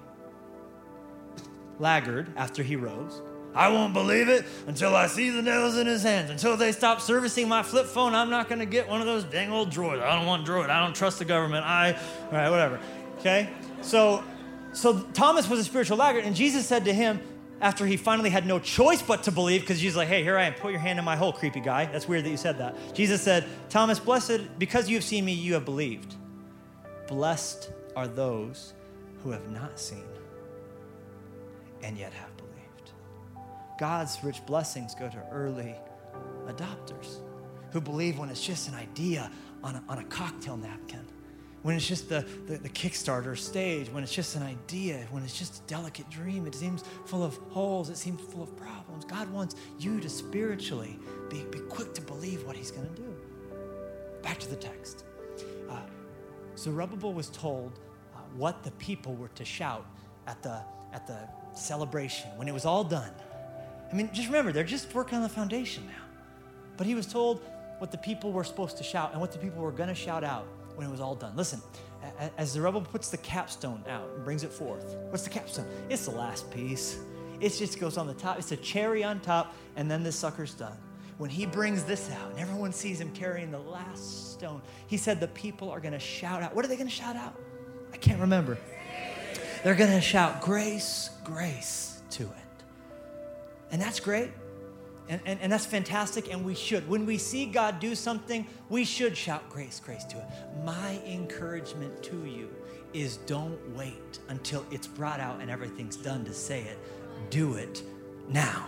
laggard after he rose, I won't believe it until I see the nails in his hands. Until they stop servicing my flip phone, I'm not going to get one of those dang old droids. I don't want droid. I don't trust the government. All right, whatever. Okay? So Thomas was a spiritual laggard, and Jesus said to him, after he finally had no choice but to believe, because Jesus was like, hey, here I am. Put your hand in my hole, creepy guy. That's weird that you said that. Jesus said, Thomas, blessed, because you have seen me, you have believed. Blessed are those who have not seen and yet have believed. God's rich blessings go to early adopters who believe when it's just an idea on a cocktail napkin, when it's just the Kickstarter stage, when it's just an idea, when it's just a delicate dream, it seems full of holes, it seems full of problems. God wants you to spiritually be quick to believe what he's going to do. Back to the text. Zerubbabel was told what the people were to shout at the celebration when it was all done. I mean, just remember, they're just working on the foundation now. But he was told what the people were supposed to shout and what the people were going to shout out when it was all done. Listen, as Zerubbabel puts the capstone out and brings it forth, what's the capstone? It's the last piece. It just goes on the top. It's a cherry on top, and then this sucker's done. When he brings this out and everyone sees him carrying the last stone, he said the people are going to shout out. What are they going to shout out? I can't remember. They're going to shout grace, grace to it. And that's great. And that's fantastic, and we should. When we see God do something, we should shout grace, grace to it. My encouragement to you is don't wait until it's brought out and everything's done to say it. Do it now.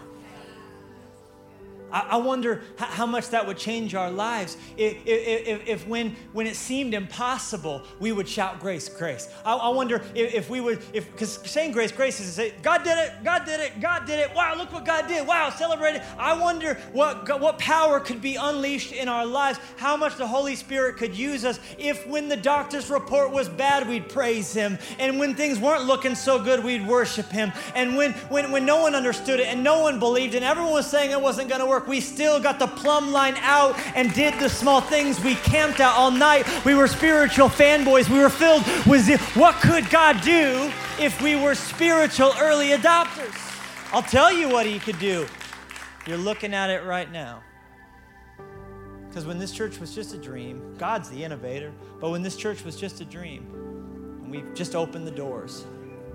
I wonder how much that would change our lives if when it seemed impossible, we would shout grace, grace. I wonder if we would, because saying grace, grace is to say, God did it, God did it, God did it. Wow, look what God did. Wow, celebrate it. I wonder what power could be unleashed in our lives, how much the Holy Spirit could use us if when the doctor's report was bad, we'd praise him. And when things weren't looking so good, we'd worship him. And when no one understood it and no one believed and everyone was saying it wasn't going to work, we still got the plumb line out and did the small things. We camped out all night. We were spiritual fanboys. We were filled with what could God do if we were spiritual early adopters? I'll tell you what he could do. You're looking at it right now. Because when this church was just a dream, God's the innovator, but when this church was just a dream, and we've just opened the doors,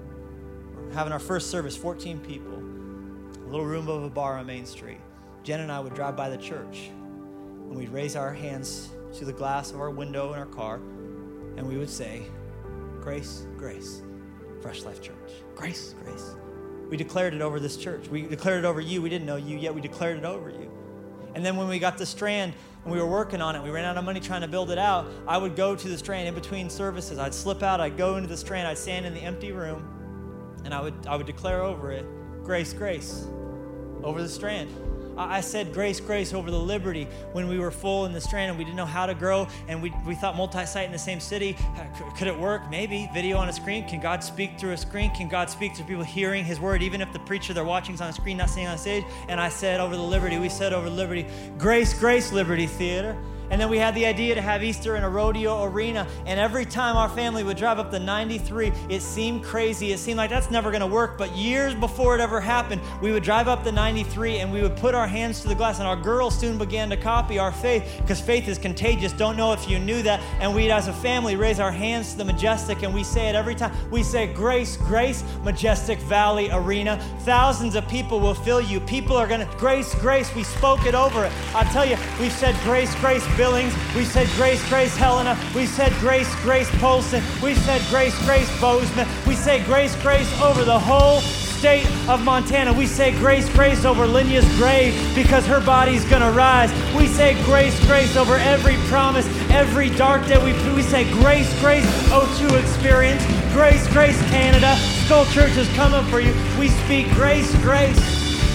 we're having our first service, 14 people, a little room of a bar on Main Street. Jen and I would drive by the church, and we'd raise our hands to the glass of our window in our car, and we would say, grace, grace, Fresh Life Church. Grace, grace. We declared it over this church. We declared it over you. We didn't know you yet. We declared it over you. And then when we got the Strand and we were working on it, we ran out of money trying to build it out, I would go to the Strand in between services. I'd slip out. I'd go into the Strand. I'd stand in the empty room, and I would declare over it, grace, grace, over the Strand. I said grace, grace over the Liberty when we were full in the Strand and we didn't know how to grow, and we thought multi-site in the same city. Could it work? Maybe. Video on a screen. Can God speak through a screen? Can God speak through people hearing his word, even if the preacher they're watching is on a screen, not sitting on stage? And I said over the Liberty, we said over the Liberty, grace, grace, Liberty Theater. And then we had the idea to have Easter in a rodeo arena. And every time our family would drive up the 93, it seemed crazy. It seemed like that's never going to work. But years before it ever happened, we would drive up the 93 and we would put our hands to the glass. And our girls soon began to copy our faith, because faith is contagious. Don't know if you knew that. And we'd, as a family, raise our hands to the Majestic. And we say it every time. We say, grace, grace, Majestic Valley Arena. Thousands of people will fill you. People are going to, grace, grace. We spoke it over it. I tell you, we've said grace, grace, Billings. We said grace, grace, Helena. We said grace, grace, Polson. We said grace, grace, Bozeman. We say grace, grace over the whole state of Montana. We say grace, grace over Linya's grave because her body's going to rise. We say grace, grace over every promise, every dark day. We say grace, grace, O2 experience. Grace, grace, Canada. Skull Church is coming for you. We speak grace, grace.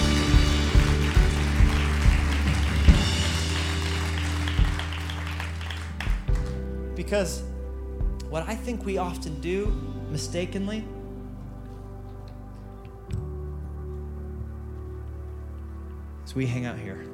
Because what I think we often do mistakenly is we hang out here.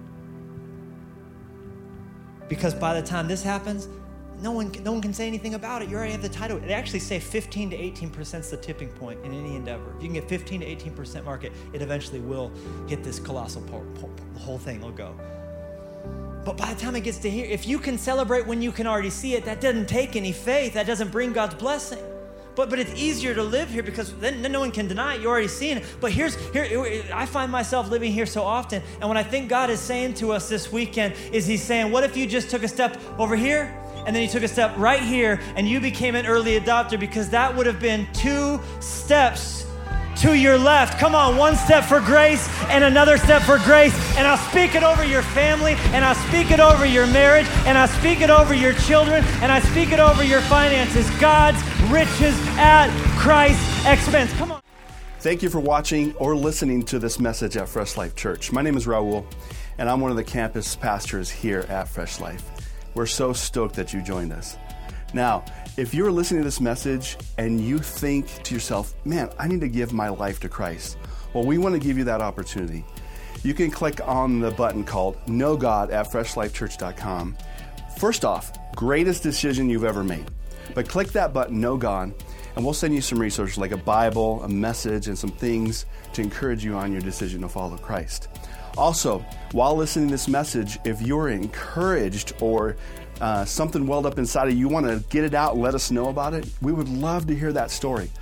Because by the time this happens, no one can say anything about it. You already have the title. They actually say 15 to 18% is the tipping point in any endeavor. If you can get 15 to 18% market, it eventually will hit this colossal the whole thing will go. But by the time it gets to here, if you can celebrate when you can already see it, that doesn't take any faith. That doesn't bring God's blessing. But it's easier to live here because then no one can deny it. You're already seeing it. But here, I find myself living here so often. And what I think God is saying to us this weekend is he's saying, what if you just took a step over here and then you took a step right here and you became an early adopter, because that would have been 2 steps to your left. Come on, 1 step for grace and another step for grace. And I'll speak it over your family, and I'll speak it over your marriage, and I'll speak it over your children, and I speak it over your finances. God's riches at Christ's expense. Come on. Thank you for watching or listening to this message at Fresh Life Church. My name is Raul, and I'm one of the campus pastors here at Fresh Life. We're so stoked that you joined us. Now, if you're listening to this message and you think to yourself, man, I need to give my life to Christ, well, we want to give you that opportunity. You can click on the button called Know God at FreshLifeChurch.com. First off, greatest decision you've ever made. But click that button, Know God, and we'll send you some resources like a Bible, a message, and some things to encourage you on your decision to follow Christ. Also, while listening to this message, if you're encouraged or something welled up inside of you, you want to get it out and let us know about it, we would love to hear that story.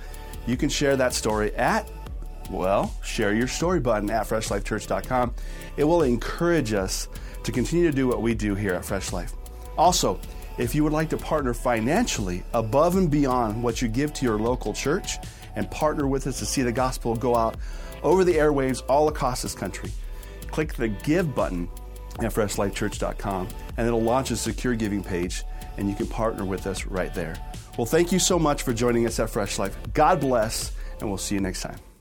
you can share that story at, share your story button at FreshLifeChurch.com. It will encourage us to continue to do what we do here at Fresh Life. Also, if you would like to partner financially above and beyond what you give to your local church and partner with us to see the gospel go out over the airwaves all across this country, click the Give button at FreshLifeChurch.com, and it'll launch a secure giving page, and you can partner with us right there. Well, thank you so much for joining us at Fresh Life. God bless, and we'll see you next time.